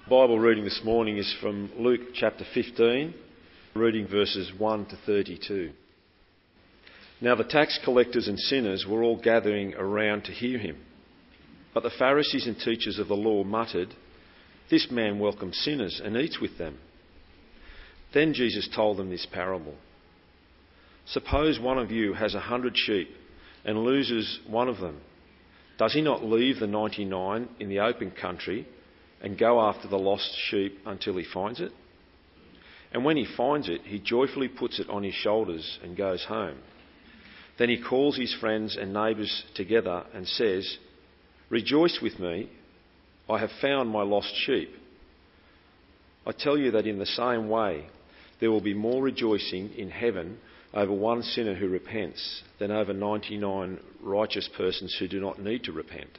Bible reading this morning is from Luke chapter 15, reading verses 1 to 32. Now the tax collectors and sinners were all gathering around to hear him. But the Pharisees and teachers of the law muttered, "This man welcomes sinners and eats with them." Then Jesus told them this parable. Suppose one of you has 100 sheep and loses one of them. Does he not leave the 99 in the open country and go after the lost sheep until he finds it? And when he finds it, he joyfully puts it on his shoulders and goes home. Then he calls his friends and neighbours together and says, "Rejoice with me, I have found my lost sheep." I tell you that in the same way, there will be more rejoicing in heaven over one sinner who repents than over 99 righteous persons who do not need to repent.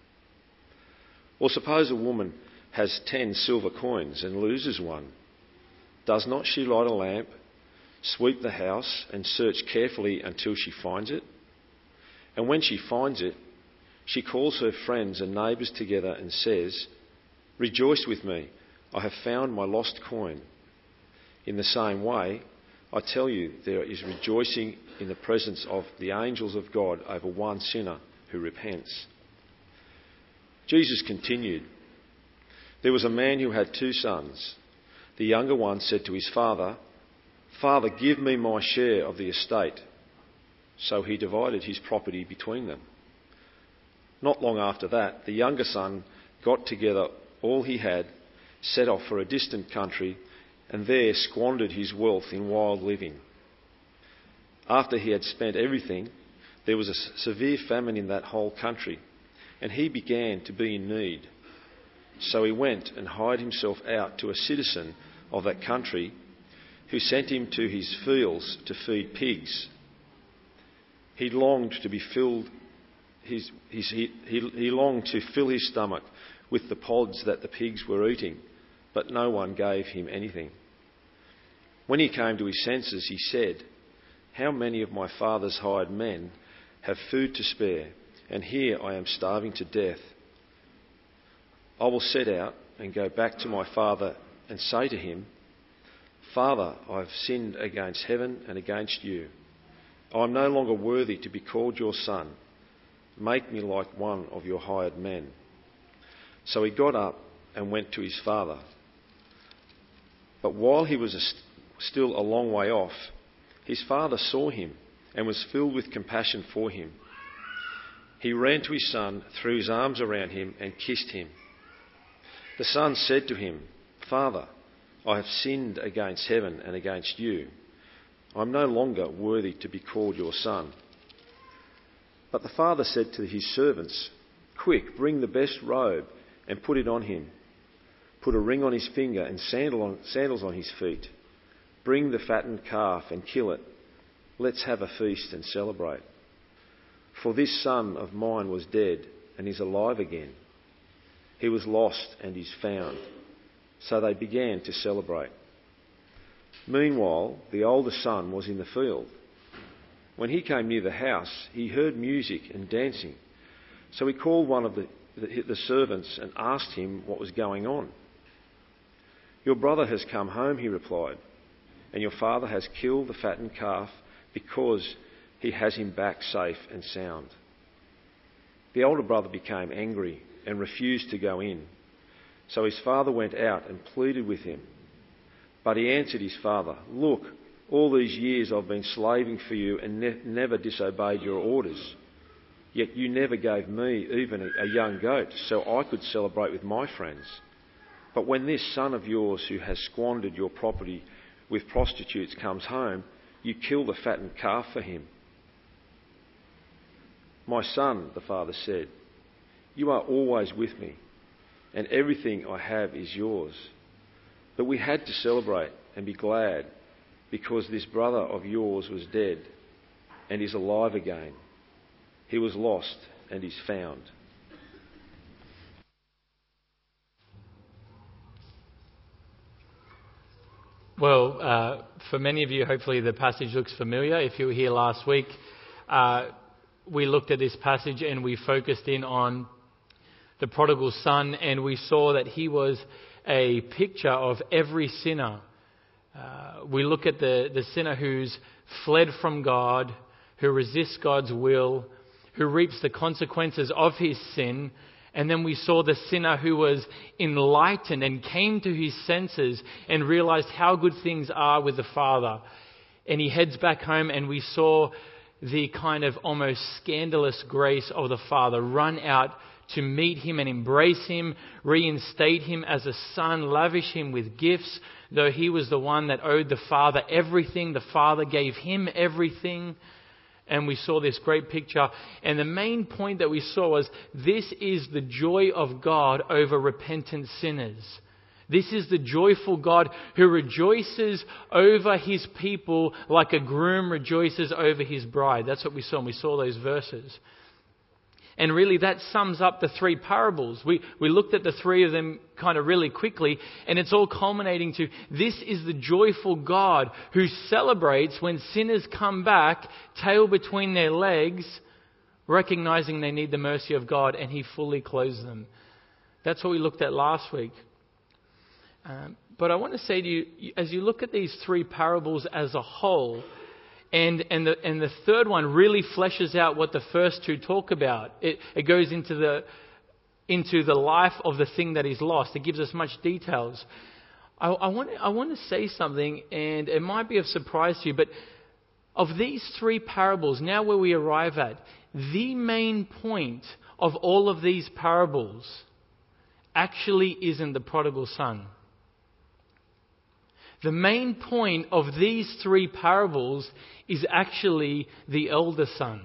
Or suppose a woman has 10 silver coins and loses one. Does not she light a lamp, sweep the house, and search carefully until she finds it? And when she finds it, she calls her friends and neighbours together and says, "Rejoice with me, I have found my lost coin." In the same way, I tell you, there is rejoicing in the presence of the angels of God over one sinner who repents. Jesus continued, "There was a man who had 2 sons. The younger one said to his father, 'Father, give me my share of the estate.' So he divided his property between them. Not long after that, the younger son got together all he had, set off for a distant country, and there squandered his wealth in wild living. After he had spent everything, there was a severe famine in that whole country, and he began to be in need. So he went and hired himself out to a citizen of that country, who sent him to his fields to feed pigs. He longed to fill his stomach with the pods that the pigs were eating, but no one gave him anything. When he came to his senses, he said, 'How many of my father's hired men have food to spare, and here I am starving to death. I will set out and go back to my father and say to him, Father, I have sinned against heaven and against you. I am no longer worthy to be called your son. Make me like one of your hired men.' So he got up and went to his father. But while he was still a long way off, his father saw him and was filled with compassion for him. He ran to his son, threw his arms around him and kissed him. The son said to him, 'Father, I have sinned against heaven and against you. I am no longer worthy to be called your son.' But the father said to his servants, 'Quick, bring the best robe and put it on him. Put a ring on his finger and sandals on his feet. Bring the fattened calf and kill it. Let's have a feast and celebrate. For this son of mine was dead and is alive again. He was lost and is found.' So they began to celebrate. Meanwhile, the older son was in the field. When he came near the house, he heard music and dancing. So he called one of the servants and asked him what was going on. 'Your brother has come home,' he replied, 'and your father has killed the fattened calf because he has him back safe and sound.' The older brother became angry and refused to go in. So his father went out and pleaded with him. But he answered his father, 'Look, all these years I've been slaving for you and never disobeyed your orders. Yet you never gave me even a young goat so I could celebrate with my friends. But when this son of yours who has squandered your property with prostitutes comes home, you kill the fattened calf for him.' 'My son,' the father said, 'you are always with me, and everything I have is yours. But we had to celebrate and be glad because this brother of yours was dead and is alive again. He was lost and is found.'" Well, for many of you, hopefully the passage looks familiar. If you were here last week, we looked at this passage and we focused in on the prodigal son, and we saw that he was a picture of every sinner. We look at the sinner who's fled from God, who resists God's will, who reaps the consequences of his sin. And then we saw the sinner who was enlightened and came to his senses and realized how good things are with the Father. And he heads back home, and we saw the kind of almost scandalous grace of the Father run out to meet him and embrace him, reinstate him as a son, lavish him with gifts. Though he was the one that owed the Father everything, the Father gave him everything. And we saw this great picture. And the main point that we saw was, this is the joy of God over repentant sinners. This is the joyful God who rejoices over his people like a groom rejoices over his bride. That's what we saw, and we saw those verses. And really that sums up the three parables. We looked at the three of them kind of really quickly, and it's all culminating to, this is the joyful God who celebrates when sinners come back, tail between their legs, recognizing they need the mercy of God, and he fully clothes them. That's what we looked at last week. But I want to say to you, as you look at these three parables as a whole, and the third one really fleshes out what the first two talk about. It goes into the life of the thing that is lost. It gives us much details. I want to say something, and it might be of surprise to you, but of these three parables, now where we arrive at, the main point of all of these parables actually isn't the prodigal son. The main point of these three parables is actually the elder son.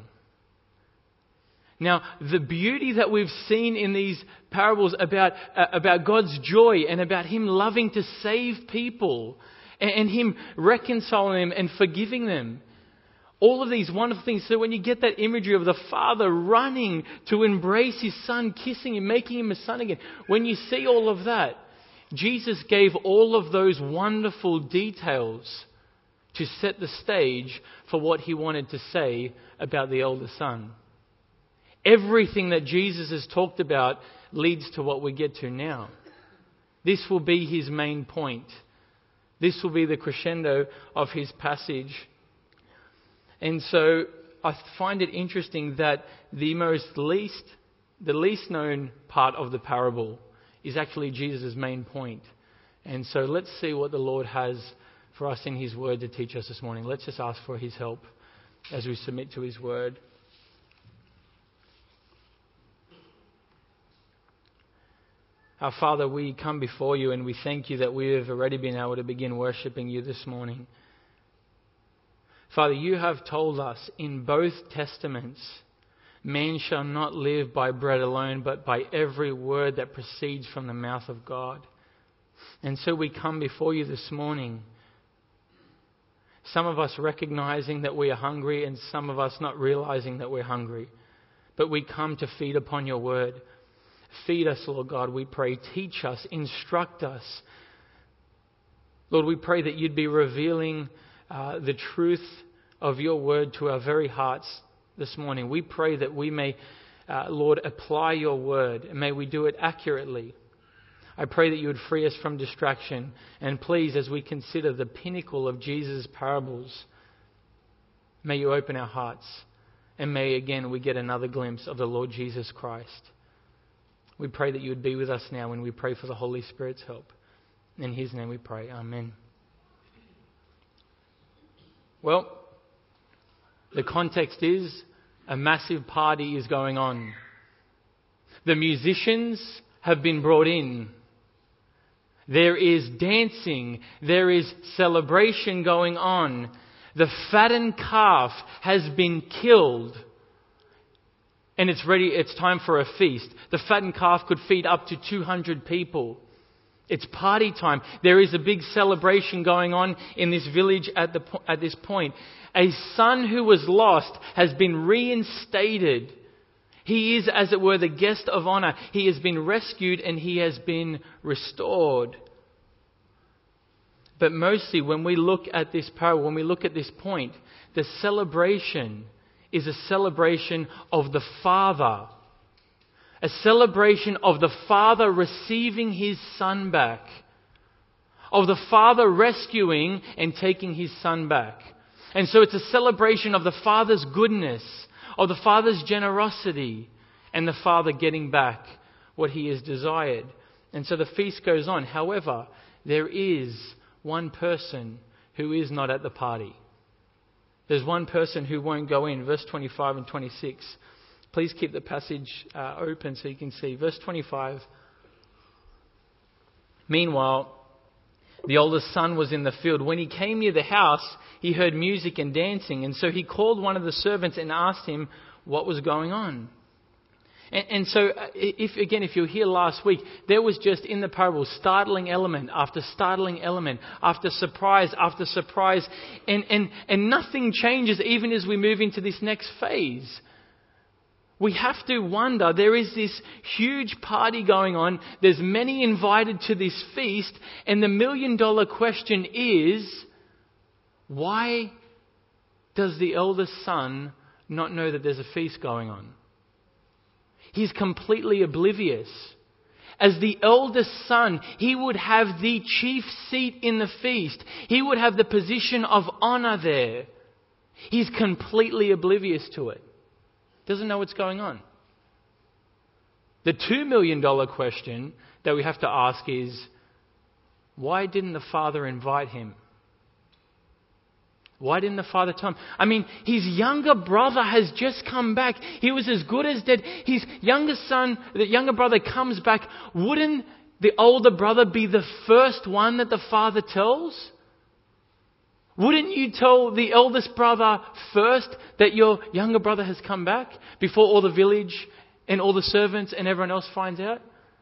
Now, the beauty that we've seen in these parables about God's joy and about him loving to save people and him reconciling them and forgiving them. All of these wonderful things. So when you get that imagery of the father running to embrace his son, kissing him, making him a son again. When you see all of that, Jesus gave all of those wonderful details to set the stage for what he wanted to say about the elder son. Everything that Jesus has talked about leads to what we get to now. This will be his main point. This will be the crescendo of his passage. And so I find it interesting that the least known part of the parable is actually Jesus' main point. And so let's see what the Lord has for us in his word to teach us this morning. Let's just ask for his help as we submit to his word. Our Father, we come before you and we thank you that we have already been able to begin worshipping you this morning. Father, you have told us in both testaments, man shall not live by bread alone, but by every word that proceeds from the mouth of God. And so we come before you this morning, some of us recognizing that we are hungry and some of us not realizing that we're hungry. But we come to feed upon your word. Feed us, Lord God, we pray. Teach us, instruct us. Lord, we pray that you'd be revealing the truth of your word to our very hearts this morning. We pray that we may, Lord, apply your word, and may we do it accurately. I pray that you would free us from distraction. And please, as we consider the pinnacle of Jesus' parables, may you open our hearts. And may again we get another glimpse of the Lord Jesus Christ. We pray that you would be with us now, and we pray for the Holy Spirit's help. In his name we pray. Amen. Well, the context is a massive party is going on. The musicians have been brought in. There is dancing. There is celebration going on. The fattened calf has been killed. And it's ready. It's time for a feast. The fattened calf could feed up to 200 people. It's party time. There is a big celebration going on in this village at this point. A son who was lost has been reinstated. He is, as it were, the guest of honor. He has been rescued and he has been restored. But mostly when we look at this parable, when we look at this point, the celebration is a celebration of the Father. A celebration of the Father receiving His Son back. Of the Father rescuing and taking His Son back. And so it's a celebration of the Father's goodness, of the Father's generosity, and the Father getting back what He has desired. And so the feast goes on. However, there is one person who is not at the party. There's one person who won't go in. Verse 25 and 26. Please keep the passage open so you can see. Verse 25. Meanwhile, the oldest son was in the field. When he came near the house, he heard music and dancing. And so he called one of the servants and asked him what was going on. And so, if you were here last week, there was just in the parable startling element after startling element, after surprise after surprise. And nothing changes even as we move into this next phase. We have to wonder, there is this huge party going on. There's many invited to this feast. And the $1 million question is, why does the eldest son not know that there's a feast going on? He's completely oblivious. As the eldest son, he would have the chief seat in the feast. He would have the position of honor there. He's completely oblivious to it. Doesn't know what's going on. The $2 million question that we have to ask is, why didn't the Father invite him? Why didn't the Father tell him? I mean, his younger brother has just come back. He was as good as dead. His younger son, the younger brother comes back. Wouldn't the older brother be the first one that the Father tells? Wouldn't you tell the eldest brother first that your younger brother has come back before all the village and all the servants and everyone else finds out?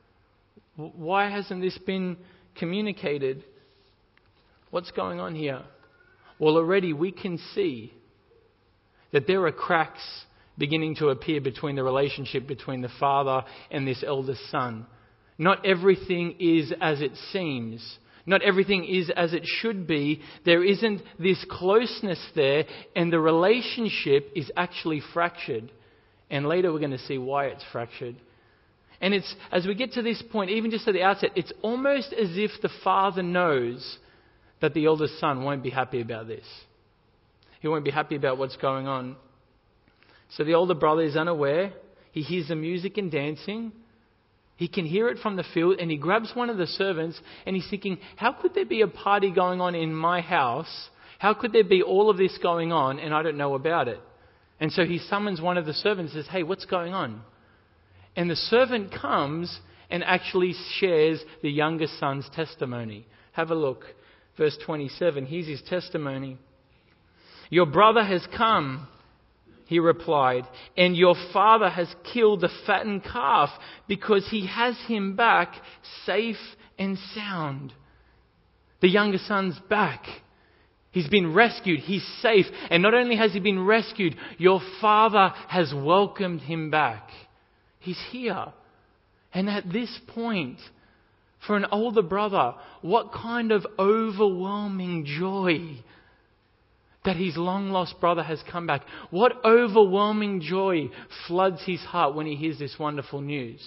Why hasn't this been communicated? What's going on here? Well, already we can see that there are cracks beginning to appear between the relationship between the Father and this eldest son. Not everything is as it seems. Not everything is as it should be. There isn't this closeness there, and the relationship is actually fractured. And later we're going to see why it's fractured. And it's, as we get to this point, even just at the outset, it's almost as if the Father knows that the eldest son won't be happy about this. He won't be happy about what's going on. So the older brother is unaware. He hears the music and dancing. He can hear it from the field, and he grabs one of the servants and he's thinking, how could there be a party going on in my house? How could there be all of this going on and I don't know about it? And so he summons one of the servants and says, hey, what's going on? And the servant comes and actually shares the younger son's testimony. Have a look. Verse 27, here's his testimony. Your brother has come, he replied, and your father has killed the fattened calf because he has him back safe and sound. The younger son's back. He's been rescued. He's safe. And not only has he been rescued, your father has welcomed him back. He's here. And at this point, for an older brother, what kind of overwhelming joy that his long-lost brother has come back. What overwhelming joy floods his heart when he hears this wonderful news.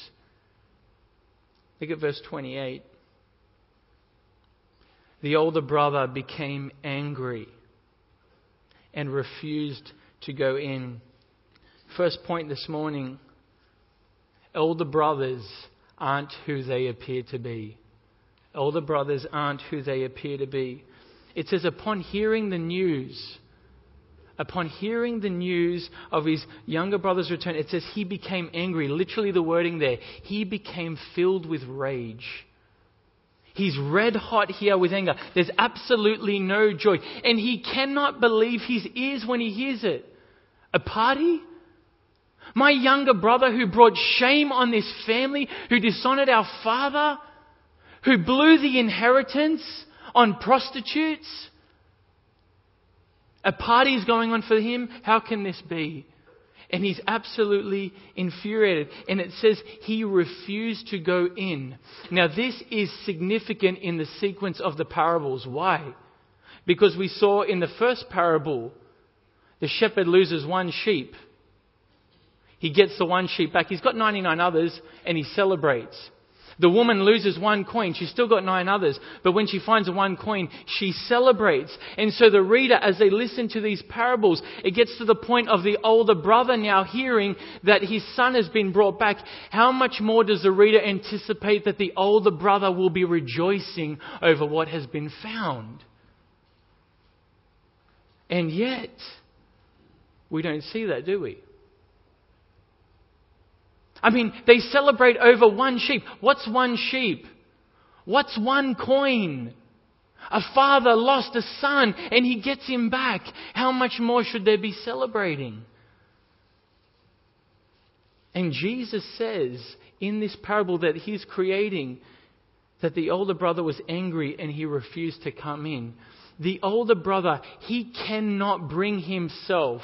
Look at verse 28. The older brother became angry and refused to go in. First point this morning, elder brothers aren't who they appear to be. Older brothers aren't who they appear to be. It says, upon hearing the news of his younger brother's return, it says he became angry. Literally the wording there, he became filled with rage. He's red hot here with anger. There's absolutely no joy. And he cannot believe his ears when he hears it. A party? My younger brother who brought shame on this family, who dishonored our father, who blew the inheritance on prostitutes. A party is going on for him. How can this be? And he's absolutely infuriated. And it says he refused to go in. Now this is significant in the sequence of the parables. Why? Because we saw in the first parable, the shepherd loses one sheep. He gets the one sheep back. He's got 99 others and he celebrates. The woman loses one coin. She's still got 9 others. But when she finds the one coin, she celebrates. And so the reader, as they listen to these parables, it gets to the point of the older brother now hearing that his son has been brought back. How much more does the reader anticipate that the older brother will be rejoicing over what has been found? And yet, we don't see that, do we? I mean, they celebrate over one sheep. What's one sheep? What's one coin? A father lost a son and he gets him back. How much more should they be celebrating? And Jesus says in this parable that he's creating that the older brother was angry and he refused to come in. The older brother, he cannot bring himself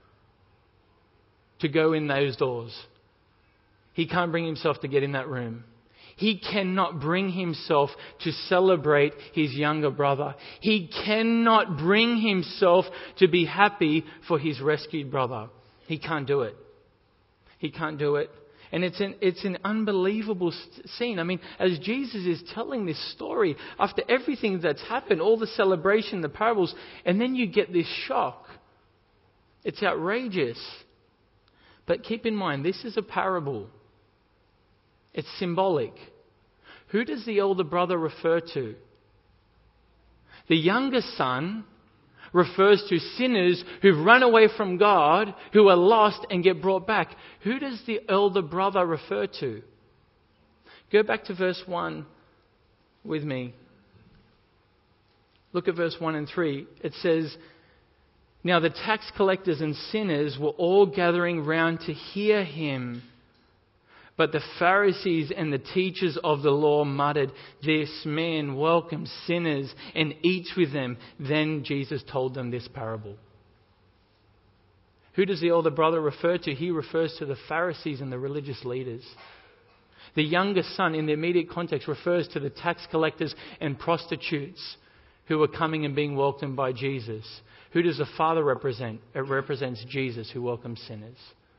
to go in those doors. He can't bring himself to get in that room. He cannot bring himself to celebrate his younger brother. He cannot bring himself to be happy for his rescued brother. He can't do it. He can't do it. And it's an unbelievable scene. I mean, as Jesus is telling this story, after everything that's happened, all the celebration, the parables, and then you get this shock. It's outrageous. But keep in mind, this is a parable. It's symbolic. Who does the older brother refer to? The younger son refers to sinners who've run away from God, who are lost and get brought back. Who does the elder brother refer to? Go back to verse 1 with me. Look at verse 1 and 3. It says, "Now the tax collectors and sinners were all gathering round to hear him. But the Pharisees and the teachers of the law muttered, 'This man welcomes sinners and eats with them.' Then Jesus told them this parable." Who does the older brother refer to? He refers to the Pharisees and the religious leaders. The younger son, in the immediate context, refers to the tax collectors and prostitutes who are coming and being welcomed by Jesus. Who does the Father represent? It represents Jesus, who welcomes sinners.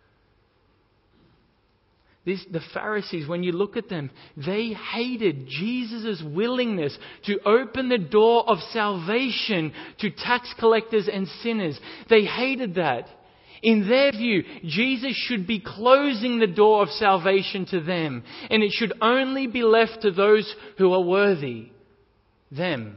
The Pharisees, when you look at them, they hated Jesus' willingness to open the door of salvation to tax collectors and sinners. They hated that. In their view, Jesus should be closing the door of salvation to them, and it should only be left to those who are worthy. Them.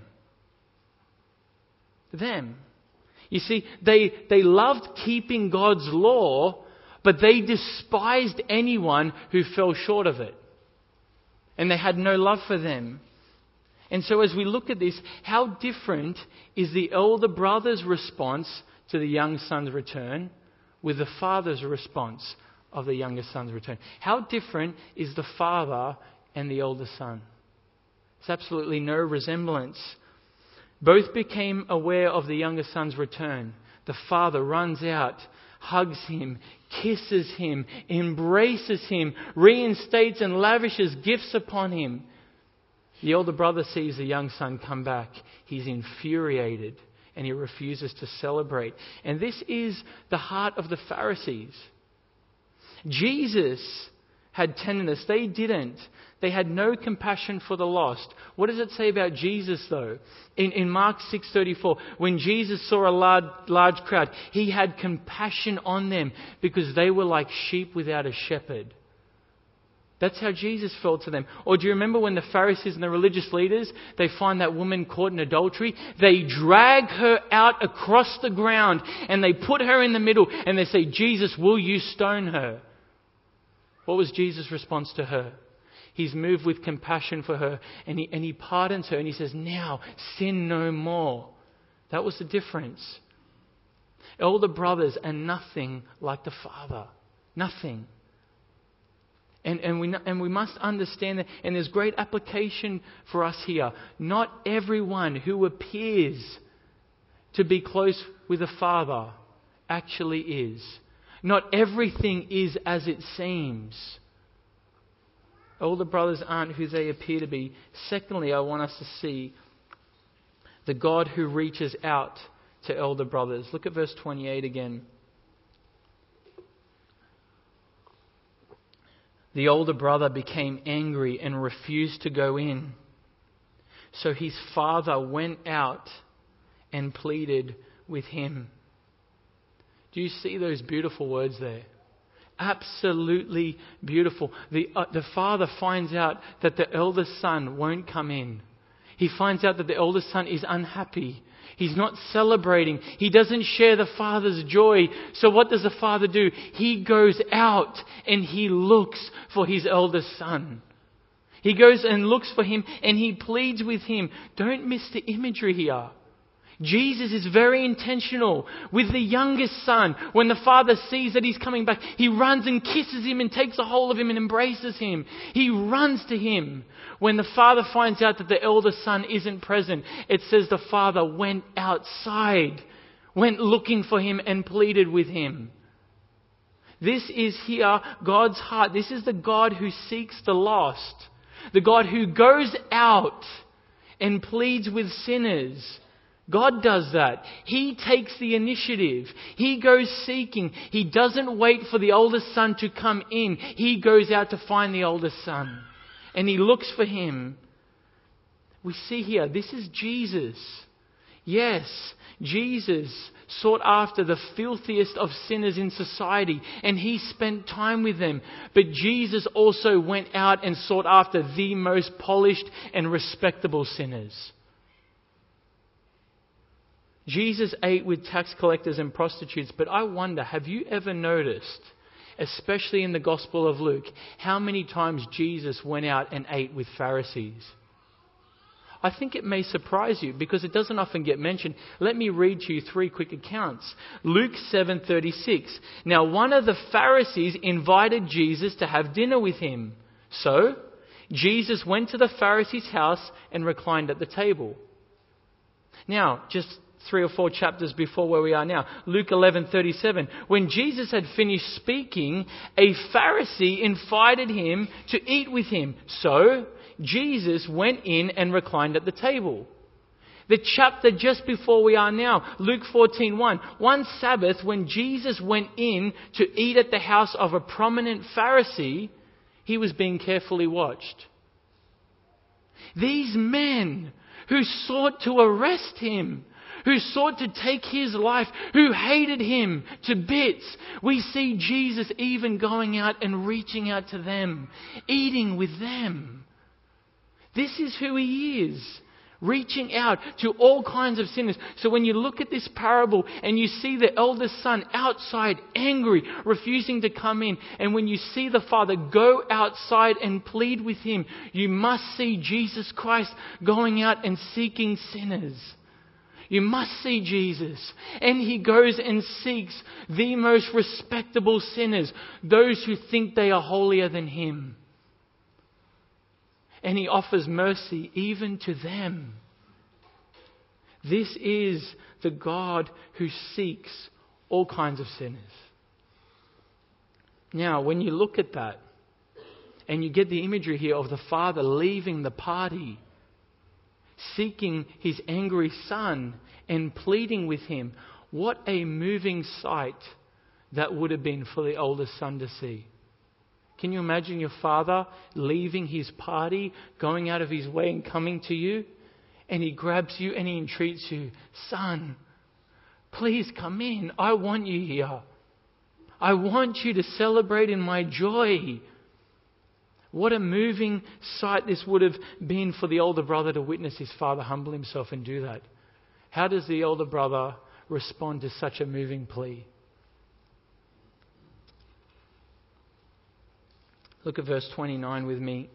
You see, they loved keeping God's law, but they despised anyone who fell short of it. And they had no love for them. And so as we look at this, how different is the elder brother's response to the young son's return with the father's response of the younger son's return? How different is the father and the older son? There's absolutely no resemblance. Both became aware of the younger son's return. The father runs out, hugs him, kisses him, embraces him, reinstates and lavishes gifts upon him. The older brother sees the young son come back. He's infuriated and he refuses to celebrate. And this is the heart of the Pharisees. Jesus had tenderness. They didn't. They had no compassion for the lost. What does it say about Jesus though? In Mark 6:34, when Jesus saw a large crowd, he had compassion on them because they were like sheep without a shepherd. That's how Jesus felt to them. Or do you remember when the Pharisees and the religious leaders, they find that woman caught in adultery? They drag her out across the ground and they put her in the middle and they say, "Jesus, will you stone her?" What was Jesus' response to her? He's moved with compassion for her and he pardons her and he says, "Now sin no more." That was the difference. Elder brothers are nothing like the Father. Nothing. And we must understand that, and there's great application for us here. Not everyone who appears to be close with the Father actually is. Not everything is as it seems. Older brothers aren't who they appear to be. Secondly, I want us to see the God who reaches out to elder brothers. Look at verse 28 again. The older brother became angry and refused to go in. So his father went out and pleaded with him. Do you see those beautiful words there? Absolutely beautiful. The father finds out that the eldest son won't come in. He finds out that the eldest son is unhappy. He's not celebrating. He doesn't share the father's joy. So what does the father do? He goes out and he looks for his eldest son. He goes and looks for him and he pleads with him. Don't miss the imagery here. Jesus is very intentional with the youngest son. When the father sees that he's coming back, he runs and kisses him and takes a hold of him and embraces him. He runs to him. When the father finds out that the eldest son isn't present, it says the father went outside, went looking for him and pleaded with him. This is here God's heart. This is the God who seeks the lost. The God who goes out and pleads with sinners. God does that. He takes the initiative. He goes seeking. He doesn't wait for the oldest son to come in. He goes out to find the oldest son. And he looks for him. We see here, this is Jesus. Yes, Jesus sought after the filthiest of sinners in society, and he spent time with them. But Jesus also went out and sought after the most polished and respectable sinners. Jesus ate with tax collectors and prostitutes, but I wonder, have you ever noticed, especially in the Gospel of Luke, how many times Jesus went out and ate with Pharisees? I think it may surprise you because it doesn't often get mentioned. Let me read to you 3 quick accounts. Luke 7:36. Now one of the Pharisees invited Jesus to have dinner with him. So Jesus went to the Pharisee's house and reclined at the table. Now, just 3 or 4 chapters before where we are now. Luke 11:37. When Jesus had finished speaking, a Pharisee invited him to eat with him. So Jesus went in and reclined at the table. The chapter just before we are now, Luke 14:1. One Sabbath, when Jesus went in to eat at the house of a prominent Pharisee, he was being carefully watched. These men who sought to arrest him, who sought to take his life, who hated him to bits. We see Jesus even going out and reaching out to them, eating with them. This is who he is, reaching out to all kinds of sinners. So when you look at this parable and you see the eldest son outside, angry, refusing to come in, and when you see the father go outside and plead with him, you must see Jesus Christ going out and seeking sinners. You must see Jesus. And he goes and seeks the most respectable sinners, those who think they are holier than him. And he offers mercy even to them. This is the God who seeks all kinds of sinners. Now, when you look at that, and you get the imagery here of the father leaving the party, seeking his angry son and pleading with him. What a moving sight that would have been for the oldest son to see. Can you imagine your father leaving his party, going out of his way and coming to you? And he grabs you and he entreats you, son, please come in. I want you here. I want you to celebrate in my joy. What a moving sight this would have been for the older brother to witness his father humble himself and do that. How does the older brother respond to such a moving plea? Look at verse 29 with me.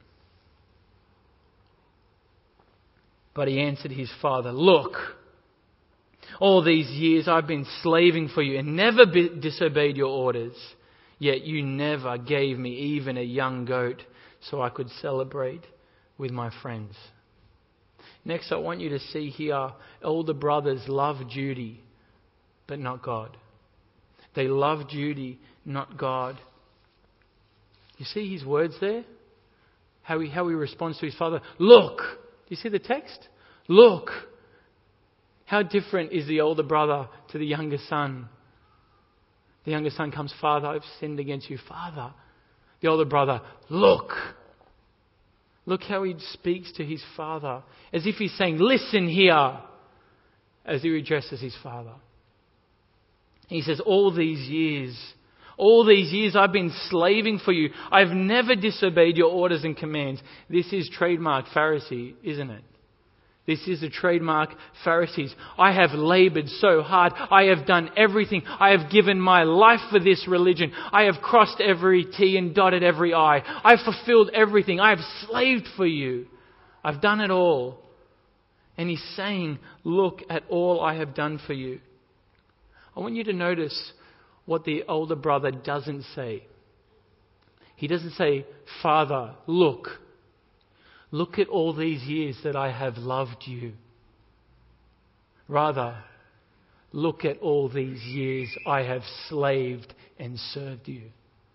But he answered his father, look, all these years I've been slaving for you and never disobeyed your orders. Yet you never gave me even a young goat so I could celebrate with my friends. Next, I want you to see here, elder brothers love duty, but not God. They love duty, not God. You see his words there? How he responds to his father. Look! Do you see the text? Look! How different is the older brother to the younger son? The younger son comes, Father, I've sinned against you. Father. the older brother, look. Look how he speaks to his father, as if he's saying, listen here, as he addresses his father. He says, all these years I've been slaving for you. I've never disobeyed your orders and commands. This is trademark Pharisee, isn't it? This is a trademark Pharisees. I have labored so hard. I have done everything. I have given my life for this religion. I have crossed every T and dotted every I. I've fulfilled everything. I have slaved for you. I've done it all. And he's saying, look at all I have done for you. I want you to notice what the older brother doesn't say. He doesn't say, Father, look. Look at all these years that I have loved you. Rather, look at all these years I have slaved and served you.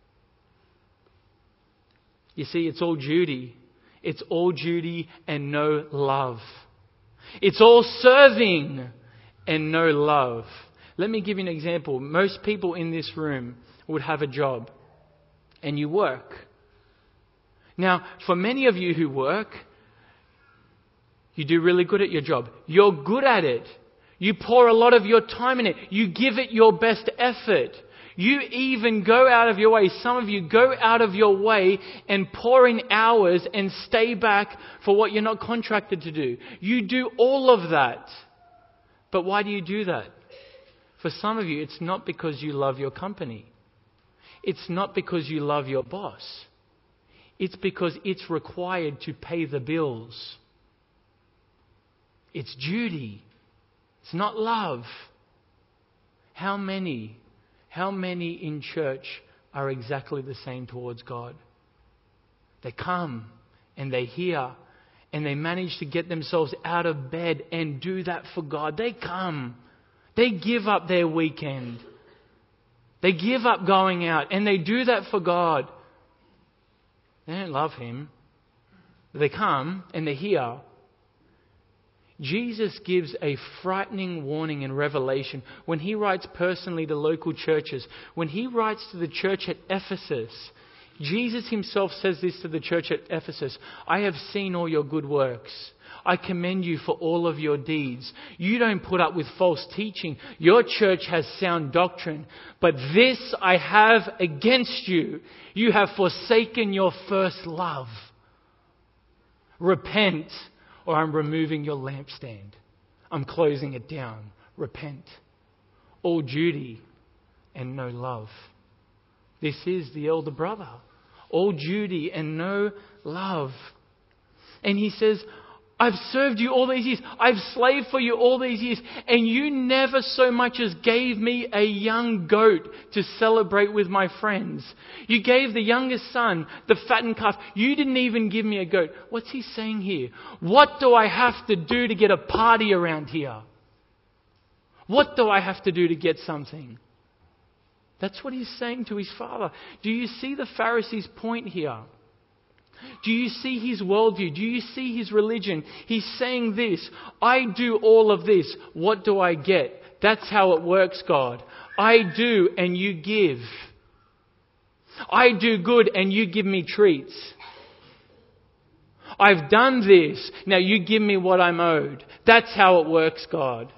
You see, it's all duty. It's all duty and no love. It's all serving and no love. Let me give you an example. Most people in this room would have a job and you work. Now, for many of you who work, you do really good at your job. You're good at it. You pour a lot of your time in it. You give it your best effort. You even go out of your way. Some of you go out of your way and pour in hours and stay back for what you're not contracted to do. You do all of that. But why do you do that? For some of you, it's not because you love your company. It's not because you love your boss. It's because it's required to pay the bills. It's duty. It's not love. How many in church are exactly the same towards God? They come and they hear and they manage to get themselves out of bed and do that for God. They come. They give up their weekend. They give up going out and they do that for God. They don't love Him. They come and they hear. Jesus gives a frightening warning in Revelation when He writes personally to local churches. When He writes to the church at Ephesus, Jesus Himself says this to the church at Ephesus. I have seen all your good works. I commend you for all of your deeds. You don't put up with false teaching. Your church has sound doctrine. But this I have against you. You have forsaken your first love. Repent, or I'm removing your lampstand. I'm closing it down. Repent. All duty and no love. This is the elder brother. All duty and no love. And he says, I've served you all these years. I've slaved for you all these years. And you never so much as gave me a young goat to celebrate with my friends. You gave the youngest son the fattened calf. You didn't even give me a goat. What's he saying here? What do I have to do to get a party around here? What do I have to do to get something? That's what he's saying to his father. Do you see the Pharisees' point here? Do you see his worldview? Do you see his religion? He's saying this, I do all of this. What do I get? That's how it works, God. I do and you give. I do good and you give me treats. I've done this. Now you give me what I'm owed. That's how it works, God.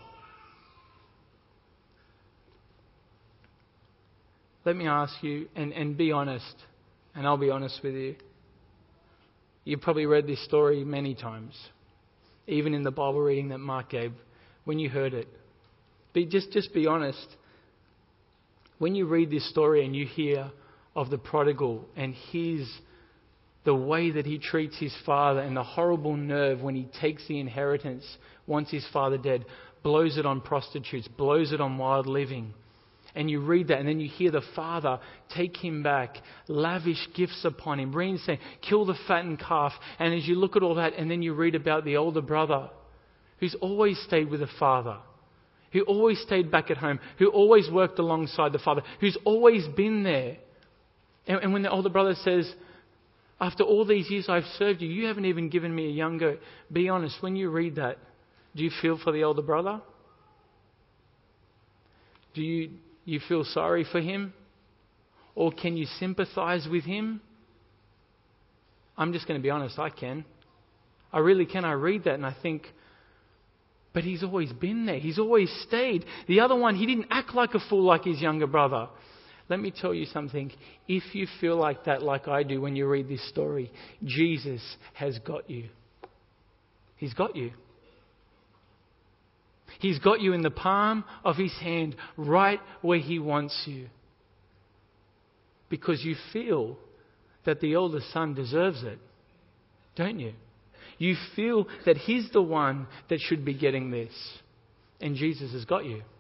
Let me ask you, and be honest, and I'll be honest with you. You've probably read this story many times, even in the Bible reading that Mark gave, when you heard it. Just be honest. When you read this story and you hear of the prodigal and the way that he treats his father and the horrible nerve when he takes the inheritance once his father dead, blows it on prostitutes, blows it on wild living. And you read that and then you hear the father take him back, lavish gifts upon him, bring saying, kill the fattened calf. And as you look at all that and then you read about the older brother who's always stayed with the father, who always stayed back at home, who always worked alongside the father, who's always been there. And when the older brother says, after all these years I've served you, you haven't even given me a young goat. Be honest, when you read that, do you feel for the older brother? Do you feel sorry for him? Or can you sympathize with him? I'm just going to be honest, I can. I really can. I read that and I think, but he's always been there. He's always stayed. The other one, he didn't act like a fool like his younger brother. Let me tell you something. If you feel like that, like I do when you read this story, Jesus has got you. He's got you. He's got you in the palm of His hand, right where He wants you. Because you feel that the elder son deserves it, don't you? You feel that he's the one that should be getting this. And Jesus has got you.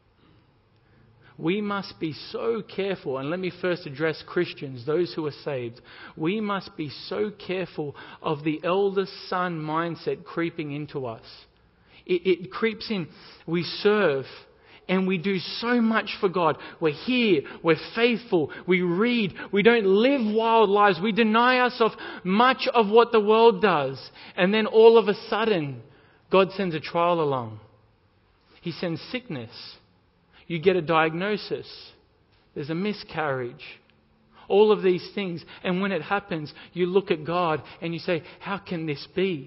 We must be so careful, and let me first address Christians, those who are saved. We must be so careful of the elder son mindset creeping into us. It creeps in. We serve and we do so much for God. We're here, we're faithful, we read, we don't live wild lives, we deny ourselves much of what the world does. And then all of a sudden, God sends a trial along. He sends sickness. You get a diagnosis. There's a miscarriage. All of these things. And when it happens, you look at God and you say, how can this be?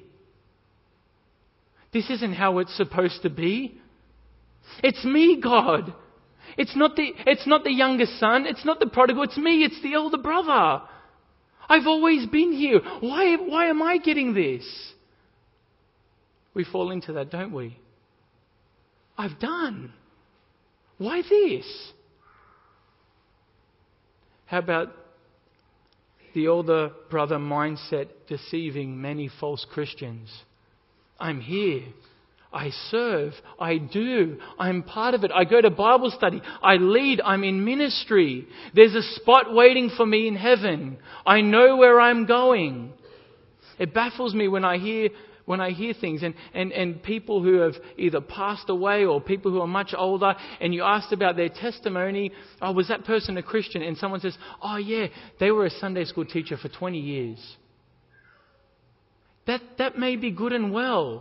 This isn't how it's supposed to be. It's me, God. It's not the youngest son. It's not the prodigal. It's me. It's the elder brother. I've always been here. Why am I getting this? We fall into that, don't we? I've done. Why this? How about the older brother mindset deceiving many false Christians? I'm here. I serve. I do. I'm part of it. I go to Bible study. I lead. I'm in ministry. There's a spot waiting for me in heaven. I know where I'm going. It baffles me when I hear things and people who have either passed away or people who are much older, and you asked about their testimony. Oh, was that person a Christian? And someone says, oh yeah, they were a Sunday school teacher for 20 years. That may be good and well.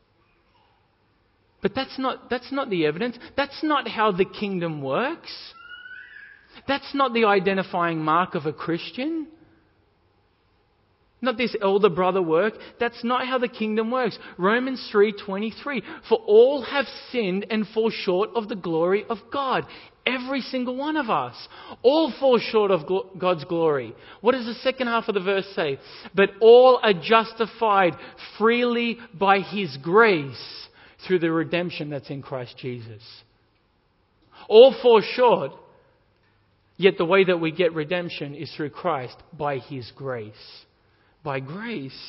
But that's not the evidence. That's not how the kingdom works. That's not the identifying mark of a Christian. Not this elder brother work. That's not how the kingdom works. Romans 3:23. For all have sinned and fall short of the glory of God. Every single one of us. All fall short of God's glory. What does the second half of the verse say? But all are justified freely by His grace through the redemption that's in Christ Jesus. All fall short. Yet the way that we get redemption is through Christ by His grace. By grace.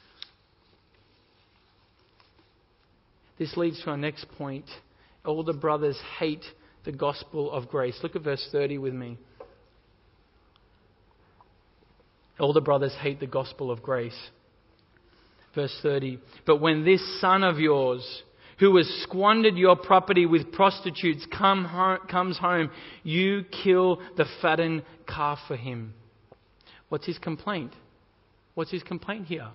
This leads to our next point. Older brothers hate the gospel of grace. Look at verse 30 with me. Older brothers hate the gospel of grace. Verse 30. But when this son of yours, who has squandered your property with prostitutes, comes home, you kill the fattened calf for him. What's his complaint? What's his complaint here?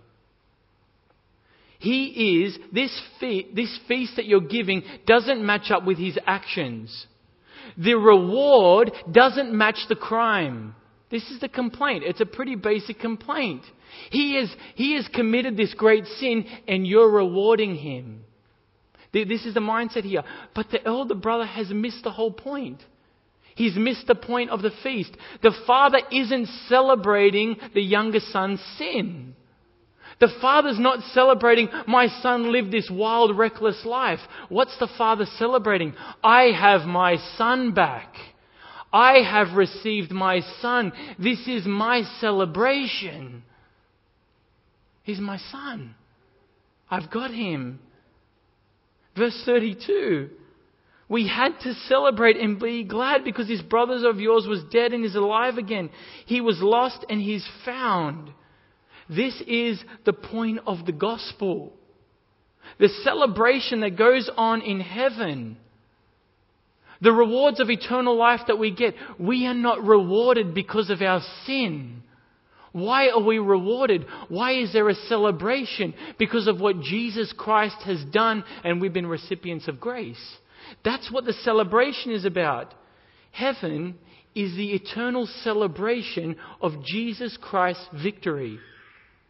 This feast that you're giving doesn't match up with his actions. The reward doesn't match the crime. This is the complaint. It's a pretty basic complaint. He has committed this great sin and you're rewarding him. This is the mindset here. But the elder brother has missed the whole point. He's missed the point of the feast. The father isn't celebrating the younger son's sin. The father's not celebrating, my son lived this wild, reckless life. What's the father celebrating? I have my son back. I have received my son. This is my celebration. He's my son. I've got him. Verse 32. We had to celebrate and be glad because this brother of yours was dead and is alive again. He was lost and he's found. This is the point of the gospel. The celebration that goes on in heaven. The rewards of eternal life that we get. We are not rewarded because of our sin. Why are we rewarded? Why is there a celebration? Because of what Jesus Christ has done and we've been recipients of grace. That's what the celebration is about. Heaven is the eternal celebration of Jesus Christ's victory.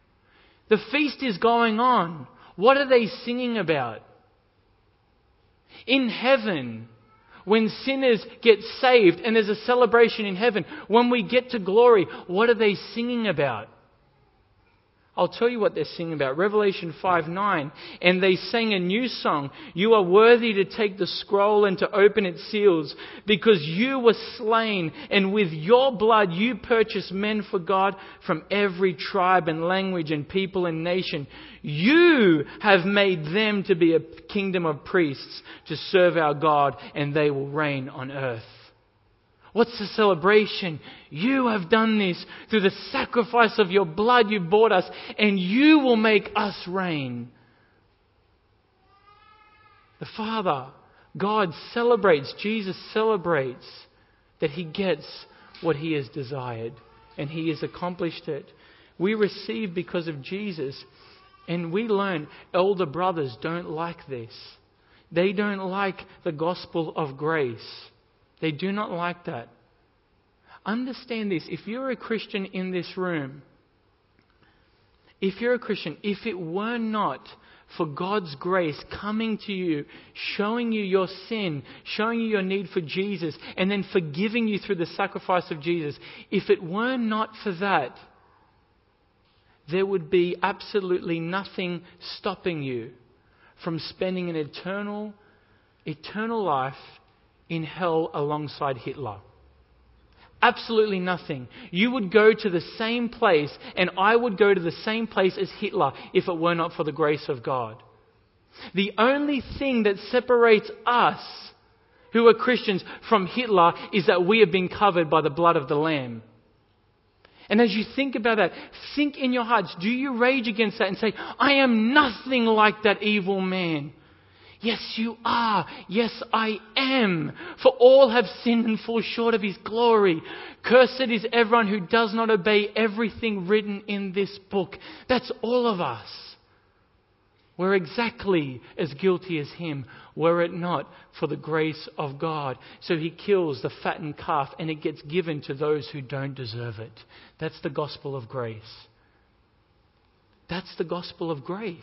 The feast is going on. What are they singing about? In heaven, when sinners get saved and there's a celebration in heaven, when we get to glory, what are they singing about? I'll tell you what they're singing about. Revelation 5:9. And they sang a new song. You are worthy to take the scroll and to open its seals, because you were slain, and with your blood you purchased men for God from every tribe and language and people and nation. You have made them to be a kingdom of priests to serve our God, and they will reign on earth. What's the celebration? You have done this through the sacrifice of your blood. You bought us, and you will make us reign. The Father, God celebrates, Jesus celebrates that He gets what He has desired, and He has accomplished it. We receive because of Jesus, and we learn elder brothers don't like this. They don't like the gospel of grace. They do not like that. Understand this. If you're a Christian in this room, if it were not for God's grace coming to you, showing you your sin, showing you your need for Jesus, and then forgiving you through the sacrifice of Jesus, if it were not for that, there would be absolutely nothing stopping you from spending an eternal life in hell alongside Hitler. Absolutely nothing. You would go to the same place, and I would go to the same place as Hitler if it were not for the grace of God. The only thing that separates us who are Christians from Hitler is that we have been covered by the blood of the Lamb. And as you think about that, think in your hearts, do you rage against that and say, I am nothing like that evil man? Yes, you are. Yes, I am. For all have sinned and fall short of His glory. Cursed is everyone who does not obey everything written in this book. That's all of us. We're exactly as guilty as him, were it not for the grace of God. So He kills the fattened calf, and it gets given to those who don't deserve it. That's the gospel of grace. That's the gospel of grace.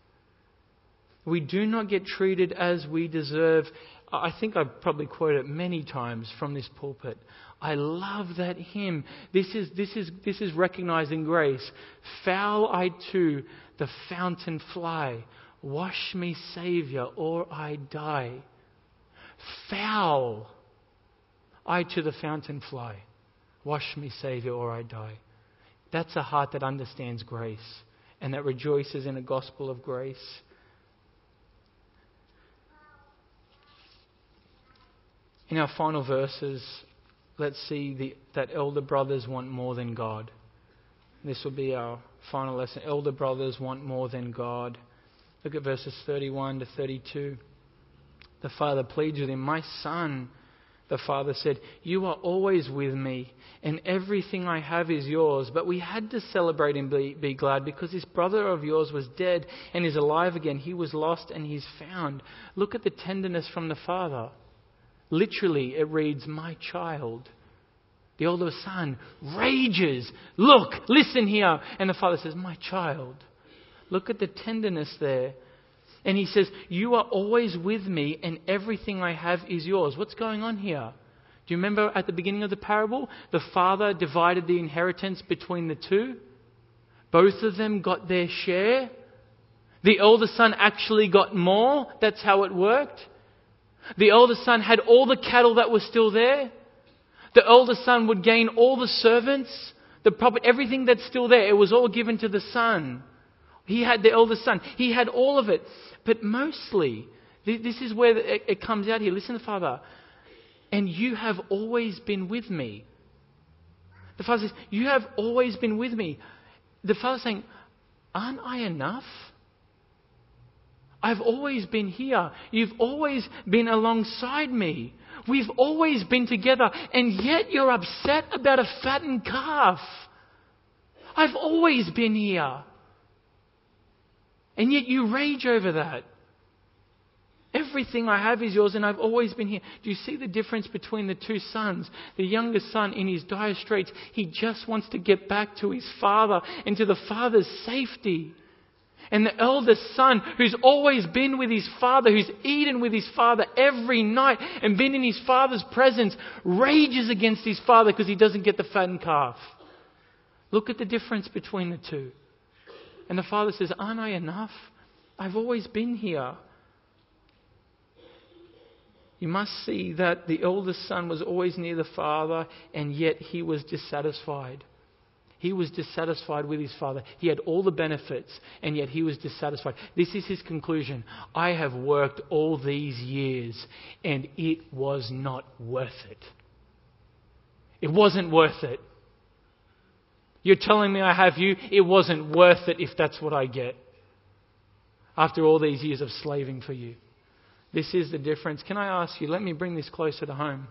We do not get treated as we deserve. I think I've probably quoted it many times from this pulpit. I love that hymn. This is recognizing grace. Foul I to the fountain fly. Wash me, Saviour, or I die. Foul I to the fountain fly. Wash me, Saviour, or I die. That's a heart that understands grace and that rejoices in a gospel of grace. In our final verses, let's see that elder brothers want more than God. This will be our final lesson. Elder brothers want more than God. Look at verses 31 to 32. The father pleads with him, my son, the father said, you are always with me, and everything I have is yours. But we had to celebrate and be glad, because this brother of yours was dead and is alive again. He was lost and he's found. Look at the tenderness from the father. Literally, it reads, my child. The older son rages. Look, listen here. And the father says, my child. Look at the tenderness there. And he says, you are always with me, and everything I have is yours. What's going on here? Do you remember at the beginning of the parable? The father divided the inheritance between the two. Both of them got their share. The elder son actually got more. That's how it worked. The elder son had all the cattle that were still there. The elder son would gain all the servants, the property, everything that's still there. It was all given to the son. He had the elder son. He had all of it. But mostly, this is where it comes out here. Listen to the father. And you have always been with me. The father says, you have always been with me. The father's saying, aren't I enough? I've always been here. You've always been alongside me. We've always been together. And yet you're upset about a fattened calf. I've always been here. And yet you rage over that. Everything I have is yours, and I've always been here. Do you see the difference between the two sons? The youngest son, in his dire straits, he just wants to get back to his father and to the father's safety. And the eldest son, who's always been with his father, who's eaten with his father every night and been in his father's presence, rages against his father because he doesn't get the fattened calf. Look at the difference between the two. And the father says, aren't I enough? I've always been here. You must see that the eldest son was always near the father, and yet he was dissatisfied. He was dissatisfied with his father. He had all the benefits, and yet he was dissatisfied. This is his conclusion. I have worked all these years, and it was not worth it. It wasn't worth it. You're telling me I have you? It wasn't worth it if that's what I get. After all these years of slaving for you. This is the difference. Can I ask you, let me bring this closer to home.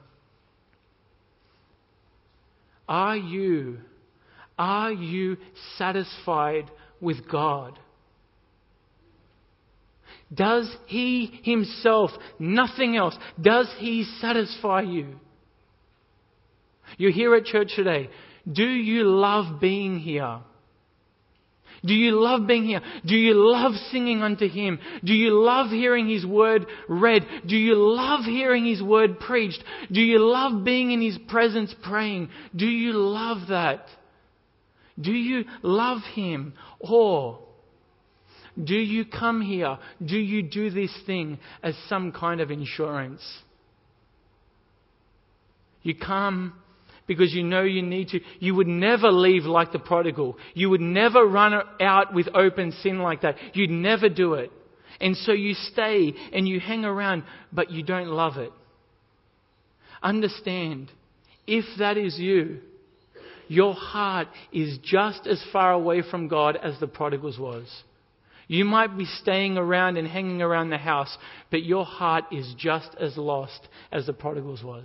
Are you satisfied with God? Does He Himself, nothing else, does He satisfy you? You're here at church today. Do you love being here? Do you love being here? Do you love singing unto Him? Do you love hearing His word read? Do you love hearing His word preached? Do you love being in His presence praying? Do you love that? Do you love Him? Or do you come here? Do you do this thing as some kind of insurance? You come because you know you need to. You would never leave like the prodigal. You would never run out with open sin like that. You'd never do it. And so you stay and you hang around, but you don't love it. Understand, if that is you, your heart is just as far away from God as the prodigal's was. You might be staying around and hanging around the house, but your heart is just as lost as the prodigal's was.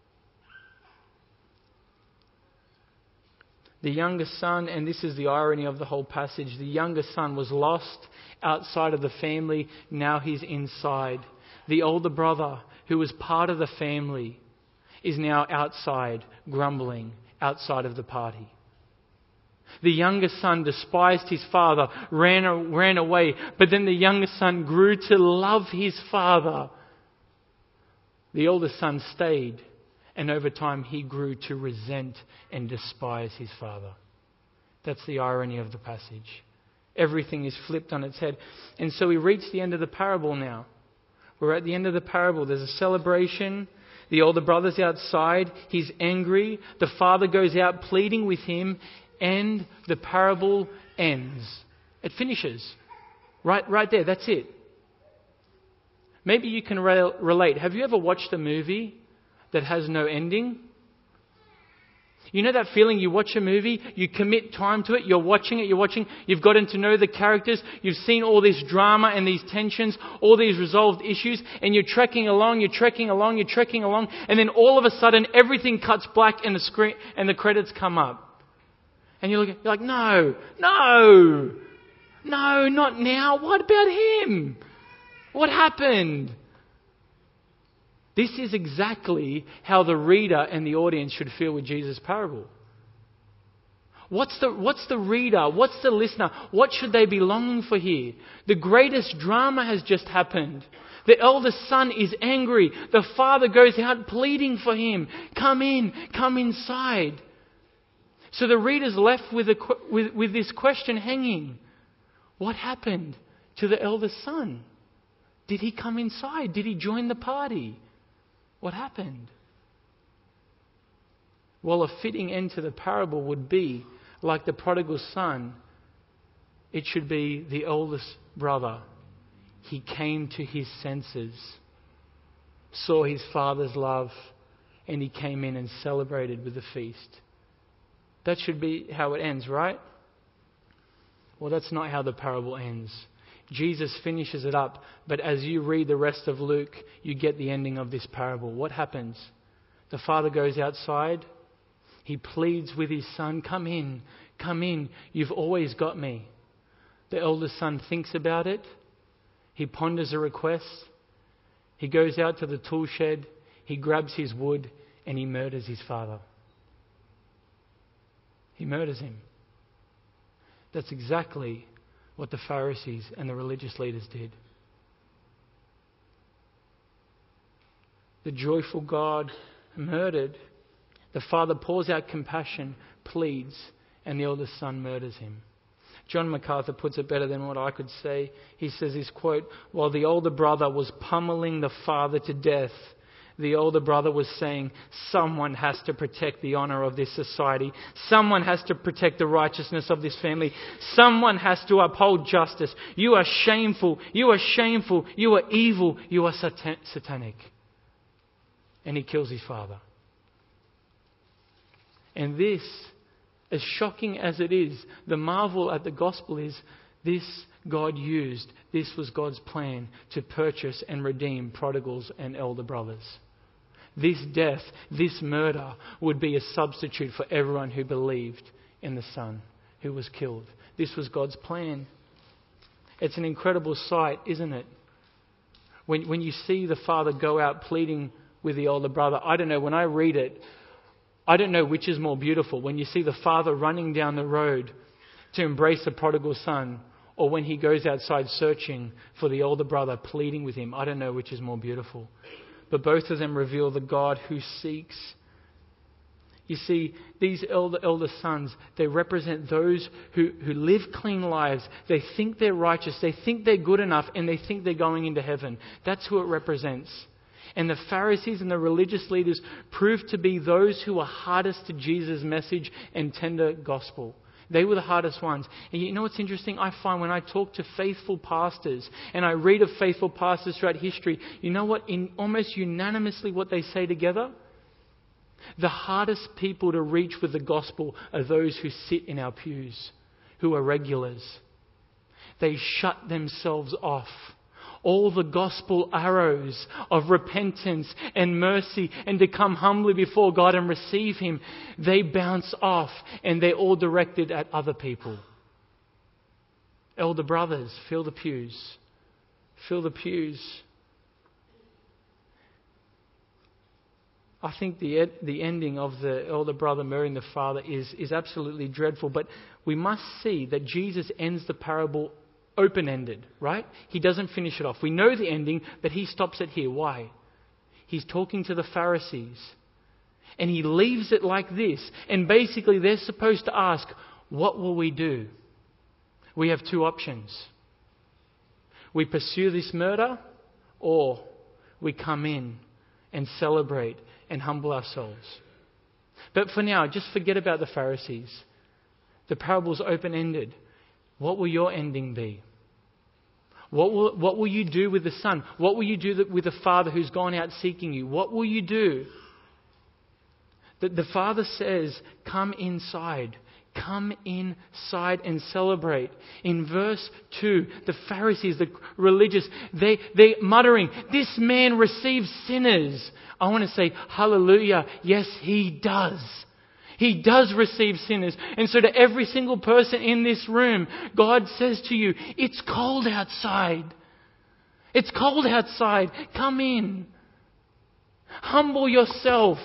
The youngest son, and this is the irony of the whole passage, the youngest son was lost outside of the family. Now he's inside. The older brother, who was part of the family, is now outside, grumbling, outside of the party. The youngest son despised his father, ran away, but then the youngest son grew to love his father. The oldest son stayed. And over time, he grew to resent and despise his father. That's the irony of the passage. Everything is flipped on its head. And so we reach the end of the parable now. We're at the end of the parable. There's a celebration. The older brother's outside. He's angry. The father goes out pleading with him. And the parable ends. It finishes. Right there. That's it. Maybe you can relate. Have you ever watched a movie that has no ending? You know that feeling, you watch a movie, you commit time to it, you're watching, you've gotten to know the characters, you've seen all this drama and these tensions, all these resolved issues, and you're trekking along, and then all of a sudden everything cuts black and the screen and the credits come up. And you're like, no, not now. What about him? What happened? This is exactly how the reader and the audience should feel with Jesus' parable. What's the reader? What's the listener? What should they be longing for here? The greatest drama has just happened. The eldest son is angry. The father goes out pleading for him. Come inside. So the reader's left with this question hanging. What happened to the eldest son? Did he come inside? Did he join the party? What happened? Well, a fitting end to the parable would be like the prodigal son. It should be the oldest brother. He came to his senses, saw his father's love, and he came in and celebrated with a feast. That should be how it ends, right? Well, that's not how the parable ends. Jesus finishes it up, but as you read the rest of Luke, you get the ending of this parable. What happens? The father goes outside. He pleads with his son, come in, you've always got me. The eldest son thinks about it. He ponders a request. He goes out to the tool shed. He grabs his wood and he murders his father. He murders him. That's exactly what the Pharisees and the religious leaders did. The joyful God murdered. The father pours out compassion, pleads, and the eldest son murders him. John MacArthur puts it better than what I could say. He says this quote, "While the older brother was pummeling the father to death, the older brother was saying, someone has to protect the honor of this society. Someone has to protect the righteousness of this family. Someone has to uphold justice. You are shameful. You are shameful. You are evil. You are satanic." And he kills his father. And this, as shocking as it is, the marvel at the gospel is this God used. This was God's plan to purchase and redeem prodigals and elder brothers. This death, this murder would be a substitute for everyone who believed in the Son who was killed. This was God's plan. It's an incredible sight, isn't it? When you see the father go out pleading with the older brother, I don't know, when I read it, I don't know which is more beautiful. When you see the father running down the road to embrace the prodigal son, or when he goes outside searching for the older brother, pleading with him. I don't know which is more beautiful. But both of them reveal the God who seeks. You see, these elder sons, they represent those who live clean lives. They think they're righteous. They think they're good enough, and they think they're going into heaven. That's who it represents. And the Pharisees and the religious leaders proved to be those who were hardest to Jesus' message and tender gospel. They were the hardest ones. And you know what's interesting? I find when I talk to faithful pastors and I read of faithful pastors throughout history, you know what? In almost unanimously what they say together? The hardest people to reach with the gospel are those who sit in our pews, who are regulars. They shut themselves off. All the gospel arrows of repentance and mercy and to come humbly before God and receive Him, they bounce off and they're all directed at other people. Elder brothers, fill the pews. Fill the pews. I think the ending of the elder brother murdering the father is absolutely dreadful, but we must see that Jesus ends the parable open-ended, right? He doesn't finish it off. We know the ending, but he stops it here. Why? He's talking to the Pharisees. And he leaves it like this. And basically they're supposed to ask, what will we do? We have two options. We pursue this murder, or we come in and celebrate and humble ourselves. But for now, just forget about the Pharisees. The parable's open-ended. What will your ending be? What will you do with the son? What will you do with the father who's gone out seeking you? What will you do? The father says, come inside. Come inside and celebrate. In verse 2, the Pharisees, the religious, they're muttering, this man receives sinners. I want to say, hallelujah, yes, he does. He does receive sinners. And so to every single person in this room, God says to you, it's cold outside. It's cold outside. Come in. Humble yourself.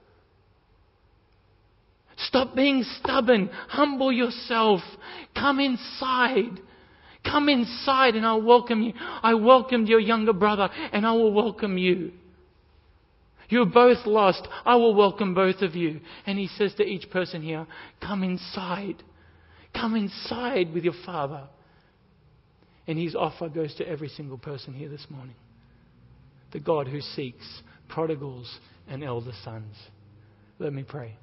Stop being stubborn. Humble yourself. Come inside. Come inside and I'll welcome you. I welcomed your younger brother and I will welcome you. You're both lost. I will welcome both of you. And he says to each person here, come inside. Come inside with your Father. And his offer goes to every single person here this morning. The God who seeks prodigals and elder sons. Let me pray.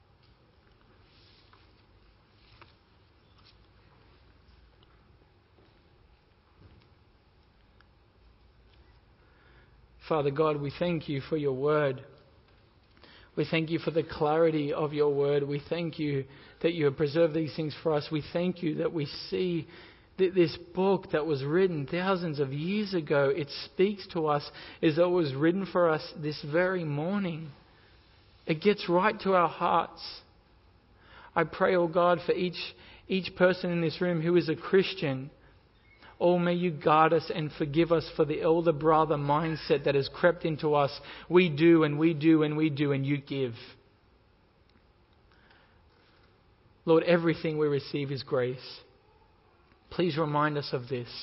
Father God, we thank you for your word. We thank you for the clarity of your word. We thank you that you have preserved these things for us. We thank you that we see that this book that was written thousands of years ago, it speaks to us as though it was written for us this very morning. It gets right to our hearts. I pray, oh God, for each person in this room who is a Christian. Oh, may you guard us and forgive us for the elder brother mindset that has crept into us. We do and we do and we do and you give. Lord, everything we receive is grace. Please remind us of this.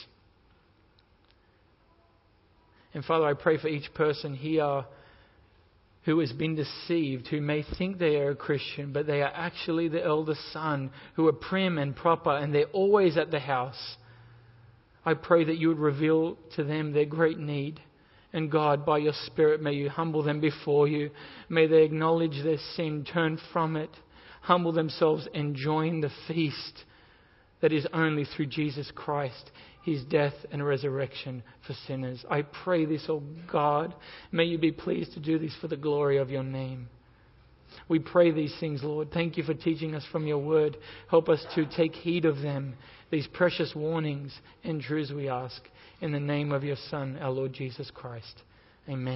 And Father, I pray for each person here who has been deceived, who may think they are a Christian, but they are actually the eldest son, who are prim and proper, and they're always at the house. I pray that you would reveal to them their great need. And God, by your Spirit, may you humble them before you. May they acknowledge their sin, turn from it, humble themselves, and join the feast that is only through Jesus Christ, His death and resurrection for sinners. I pray this, oh God. May you be pleased to do this for the glory of your name. We pray these things, Lord. Thank you for teaching us from your word. Help us to take heed of them, these precious warnings and truths we ask. In the name of your Son, our Lord Jesus Christ. Amen.